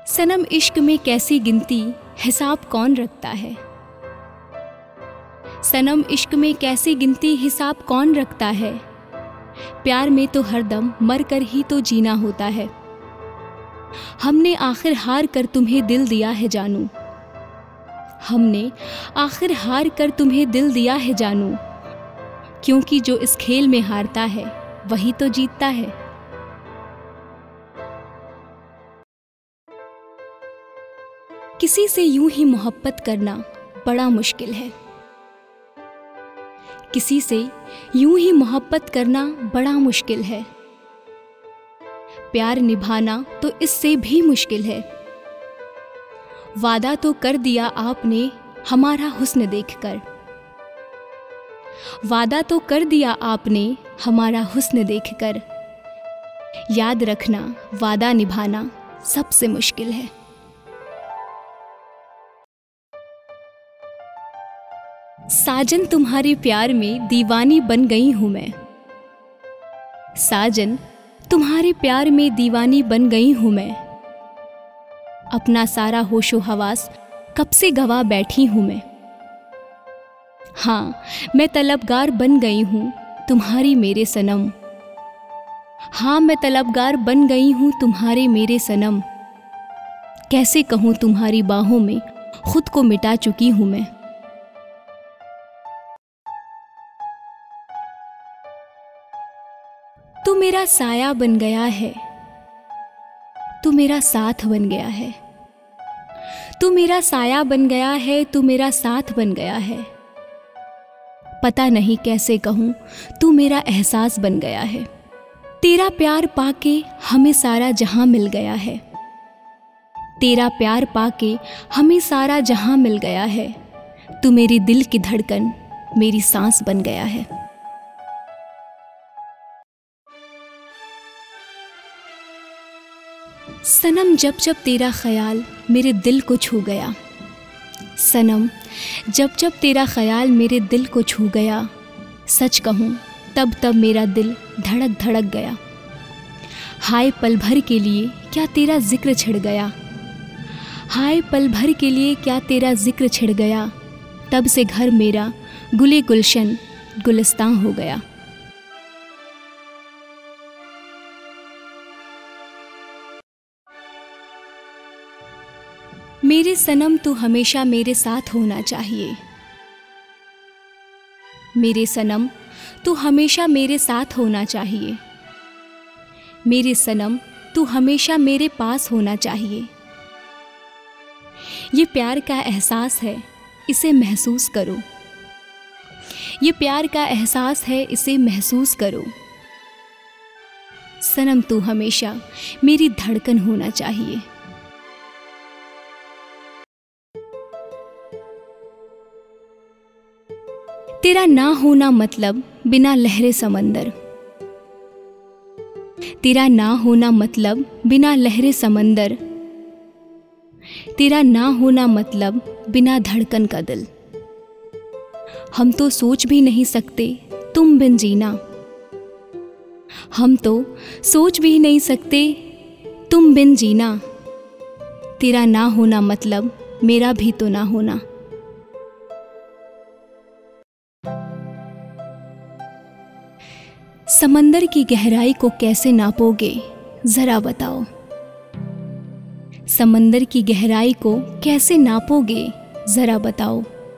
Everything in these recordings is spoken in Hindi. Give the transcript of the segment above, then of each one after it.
सनम इश्क में कैसी गिनती हिसाब कौन रखता है। सनम इश्क में कैसी गिनती हिसाब कौन रखता है। प्यार में तो हरदम मर कर ही तो जीना होता है। हमने आखिर हार कर तुम्हें दिल दिया है जानू। हमने आखिर हार कर तुम्हें दिल दिया है जानू। क्योंकि जो इस खेल में हारता है वही तो जीतता है। किसी से यूं ही मोहब्बत करना बड़ा मुश्किल है। किसी से यूं ही मोहब्बत करना बड़ा मुश्किल है। प्यार निभाना तो इससे भी मुश्किल है। वादा तो कर दिया आपने हमारा हुस्न देखकर। वादा तो कर दिया आपने हमारा हुस्न देखकर। याद रखना वादा निभाना सबसे मुश्किल है। साजन तुम्हारे प्यार में दीवानी बन गई हूँ मैं। साजन तुम्हारे प्यार में दीवानी बन गई हूँ मैं। अपना सारा होशो हवास कब से गवा बैठी हूँ मैं। हाँ, मैं तलबगार बन गई हूँ तुम्हारी मेरे सनम। हाँ, मैं तलबगार बन गई हूँ तुम्हारे मेरे सनम। कैसे कहूँ तुम्हारी बाहों में खुद को मिटा चुकी हूँ मैं। तू मेरा साया बन गया है। तू मेरा साथ बन गया है। तू मेरा साया बन गया है। तू मेरा साथ बन गया है। पता नहीं कैसे कहूँ तू मेरा एहसास बन गया है। तेरा प्यार पाके हमें सारा जहां मिल गया है। तेरा प्यार पाके हमें सारा जहां मिल गया है। तू मेरी दिल की धड़कन मेरी सांस बन गया है। सनम जब जब तेरा ख्याल मेरे दिल को छू गया। सनम जब जब तेरा ख्याल मेरे दिल को छू गया। सच कहूँ तब तब मेरा दिल धड़क धड़क गया। हाय पल भर के लिए क्या तेरा जिक्र छिड़ गया। हाय पल भर के लिए क्या तेरा जिक्र छिड़ गया। तब से घर मेरा गुले गुलशन गुलिस्तां हो गया। मेरे सनम तू हमेशा मेरे साथ होना चाहिए। मेरे सनम तू हमेशा मेरे साथ होना चाहिए। मेरे सनम तू हमेशा मेरे पास होना चाहिए। ये प्यार का एहसास है, इसे महसूस करो। ये प्यार का एहसास है, इसे महसूस करो। सनम तू हमेशा मेरी धड़कन होना चाहिए। तेरा ना होना मतलब बिना लहरे समंदर। तेरा ना होना मतलब बिना लहरे समंदर। तेरा ना होना मतलब बिना धड़कन का दिल। हम तो सोच भी नहीं सकते तुम बिन जीना। हम तो सोच भी नहीं सकते तुम बिन जीना। तेरा ना होना मतलब मेरा भी तो ना होना। समंदर की गहराई को कैसे नापोगे जरा बताओ। समंदर की गहराई को कैसे नापोगे जरा बताओ।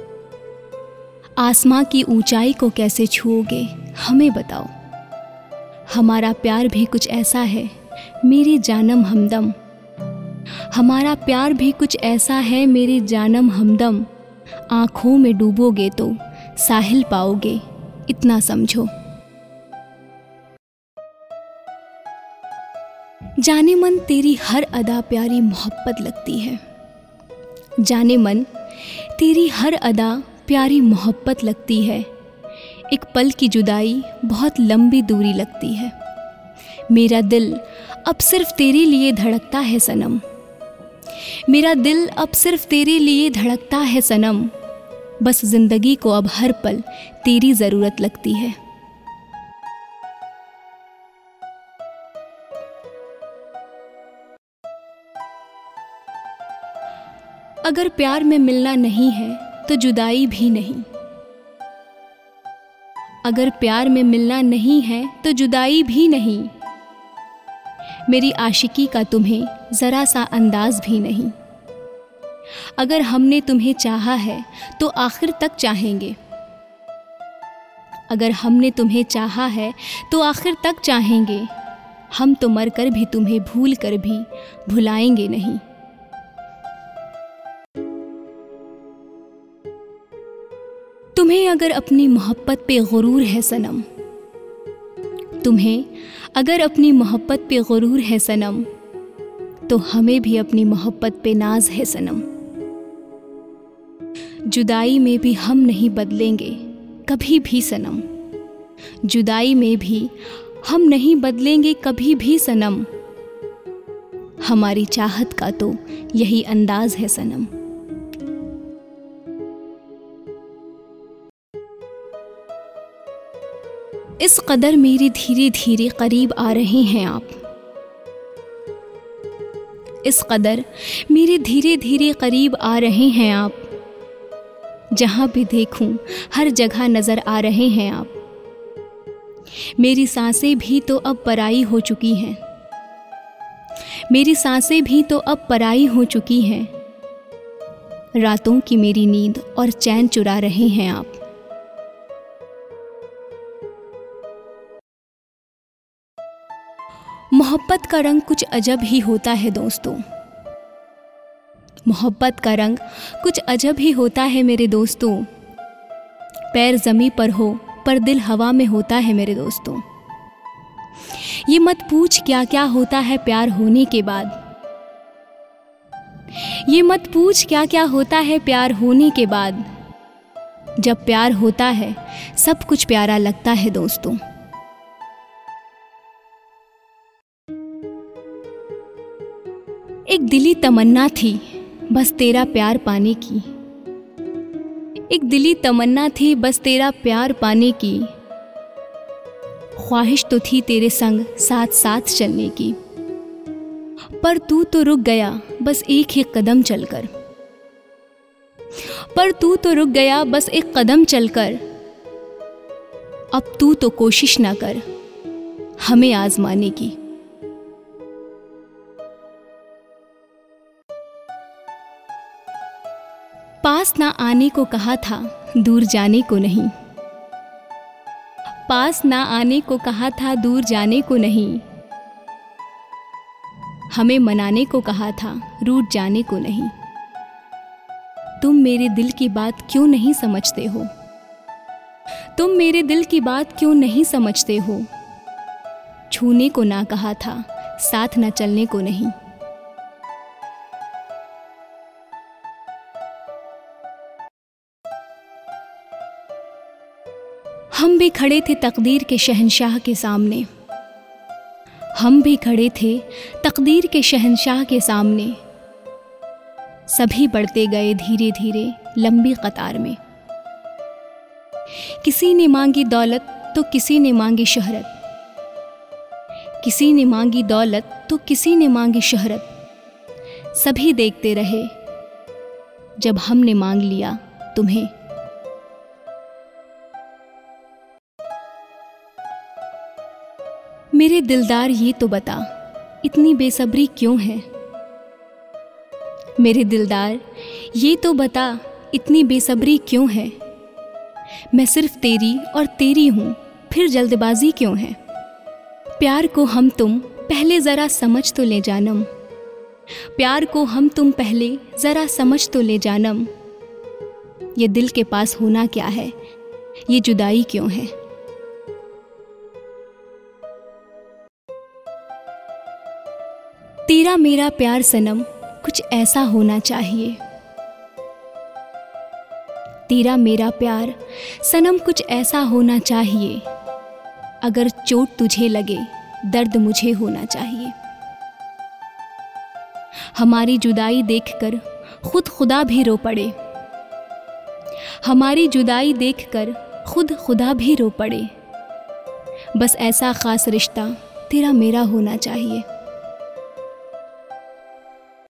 आसमां की ऊंचाई को कैसे छूओगे हमें बताओ। हमारा प्यार भी कुछ ऐसा है मेरी जानम हमदम। हमारा प्यार भी कुछ ऐसा है मेरी जानम हमदम। आँखों में डूबोगे तो साहिल पाओगे इतना समझो। जाने मन तेरी हर अदा प्यारी मोहब्बत लगती है। जाने मन तेरी हर अदा प्यारी मोहब्बत लगती है। एक पल की जुदाई बहुत लंबी दूरी लगती है। मेरा दिल अब सिर्फ तेरे लिए धड़कता है सनम। मेरा दिल अब सिर्फ तेरे लिए धड़कता है सनम। बस जिंदगी को अब हर पल तेरी ज़रूरत लगती है। अगर प्यार में मिलना नहीं है तो जुदाई भी नहीं। अगर प्यार में मिलना नहीं है तो जुदाई भी नहीं। मेरी आशिकी का तुम्हें ज़रा सा अंदाज़ भी नहीं। अगर हमने तुम्हें चाहा है तो आखिर तक चाहेंगे। अगर हमने तुम्हें चाहा है तो आखिर तक चाहेंगे। हम तो मर कर भी तुम्हें भूल कर भी भुलाएंगे नहीं। तुम्हें अगर अपनी मोहब्बत पे गुरूर है सनम, तुम्हें अगर अपनी मोहब्बत पे गुरूर है सनम, तो हमें भी अपनी मोहब्बत पे नाज है सनम। जुदाई में भी हम नहीं बदलेंगे कभी भी सनम। जुदाई में भी हम नहीं बदलेंगे कभी भी सनम। हमारी चाहत का तो यही अंदाज है सनम। इस कदर मेरी धीरे धीरे करीब आ रहे हैं आप। इस कदर मेरे धीरे धीरे करीब आ रहे हैं आप। जहाँ भी देखूं हर जगह नज़र आ रहे हैं आप। मेरी सांसें भी तो अब पराई हो चुकी हैं। मेरी सांसें भी तो अब पराई हो चुकी हैं। रातों की मेरी नींद और चैन चुरा रहे हैं आप। मोहब्बत का रंग कुछ अजब ही होता है दोस्तों। मोहब्बत का रंग कुछ अजब ही होता है मेरे दोस्तों। पैर ज़मीं पर हो पर दिल हवा में होता है मेरे दोस्तों। ये मत पूछ क्या क्या होता है प्यार होने के बाद। ये मत पूछ क्या क्या होता है प्यार होने के बाद। जब प्यार होता है सब कुछ प्यारा लगता है दोस्तों। एक दिली तमन्ना थी बस तेरा प्यार पाने की। एक दिली तमन्ना थी बस तेरा प्यार पाने की। ख्वाहिश तो थी तेरे संग साथ साथ चलने की। पर तू तो रुक गया बस एक ही कदम चलकर। पर तू तो रुक गया बस एक कदम चलकर। अब तू तो कोशिश ना कर हमें आजमाने की। पास ना आने को कहा था दूर जाने को नहीं। पास ना आने को कहा था दूर जाने को नहीं। हमें मनाने को कहा था रूठ जाने को नहीं। तुम मेरे दिल की बात क्यों नहीं समझते हो। तुम मेरे दिल की बात क्यों नहीं समझते हो। छूने को ना कहा था साथ ना चलने को नहीं। हम भी खड़े थे तकदीर के शहंशाह के सामने। हम भी खड़े थे तकदीर के शहंशाह के सामने। सभी बढ़ते गए धीरे धीरे लंबी कतार में। किसी ने मांगी दौलत तो किसी ने मांगी शोहरत। किसी ने मांगी दौलत तो किसी ने मांगी शोहरत। सभी देखते रहे जब हमने मांग लिया तुम्हें। मेरे दिलदार ये तो बता इतनी बेसब्री क्यों है। मेरे दिलदार ये तो बता इतनी बेसब्री क्यों है। मैं सिर्फ तेरी और तेरी हूँ फिर जल्दबाजी क्यों है। प्यार को हम तुम पहले ज़रा समझ तो ले जानम। प्यार को हम तुम पहले ज़रा समझ तो ले जानम। ये दिल के पास होना क्या है, ये जुदाई क्यों है। तेरा मेरा प्यार सनम कुछ ऐसा होना चाहिए। तेरा मेरा प्यार सनम कुछ ऐसा होना चाहिए। अगर चोट तुझे लगे दर्द मुझे होना चाहिए। हमारी जुदाई देखकर खुद खुदा भी रो पड़े। हमारी जुदाई देखकर खुद खुदा भी रो पड़े। बस ऐसा खास रिश्ता तेरा मेरा होना चाहिए।